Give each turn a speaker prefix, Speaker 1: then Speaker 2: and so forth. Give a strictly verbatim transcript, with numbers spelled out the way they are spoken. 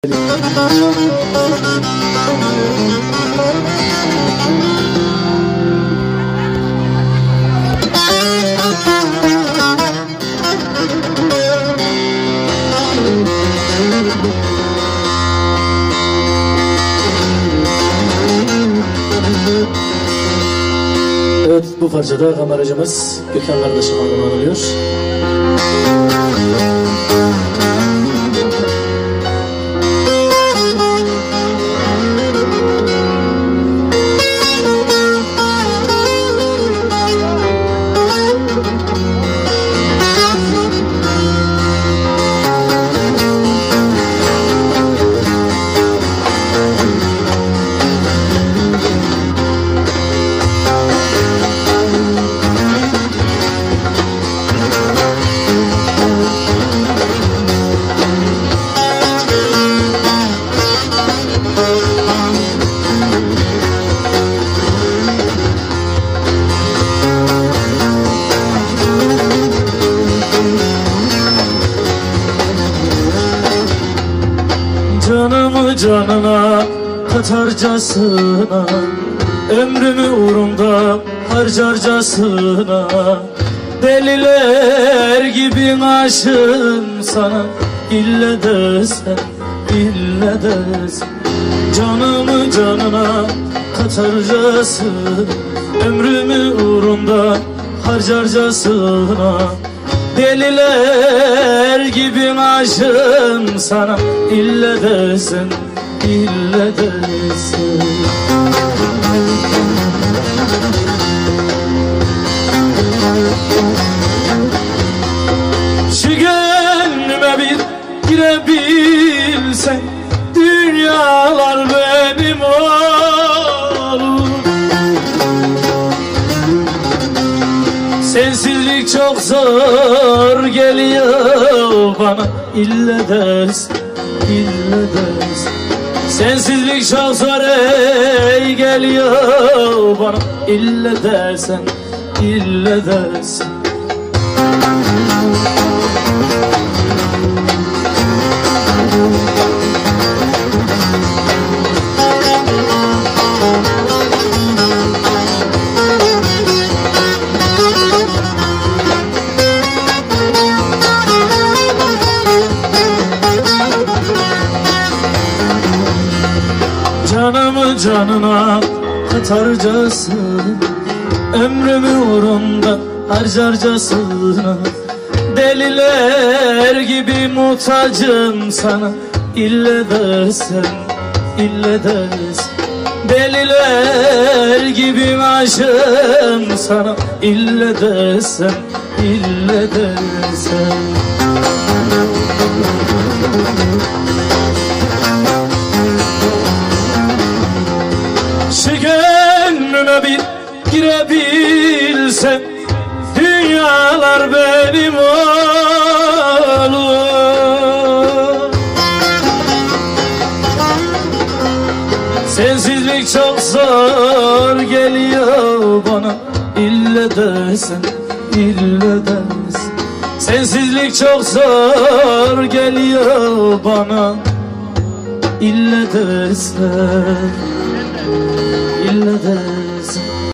Speaker 1: Evet, bu parçada kameracımız Gökhan kardeşim adına anılıyor. Canımı canına katarcasına, ömrümü uğrunda harcarcasına, deliler gibi aşığım sana, ille desen, ille desen. Canımı canına katarcasına, ömrümü uğrunda harcarcasına, deliler gibi aşığım sana, ille desen, ille desen. Şu gönlüme bir girebilsen, dünyalar benim olur. Sensizlik çok zor geliyor bana, ille desen, ille desen. Sensizlik çok zor ey geliyor bana, ille desen, ille desen. Canımı canına katarcasına, ömrümü uğrunda harcarcasına, deliler gibi muhtacım sana, ille desen, ille desen. Deliler gibi aşığım sana, ille desen, ille desen. Şu gönlüme bir girebilsem, dünyalar benim olur. Sensizlik çok zor geliyor bana, ille desen, ille desen. Sensizlik çok zor geliyor bana, ille desen, ille desen.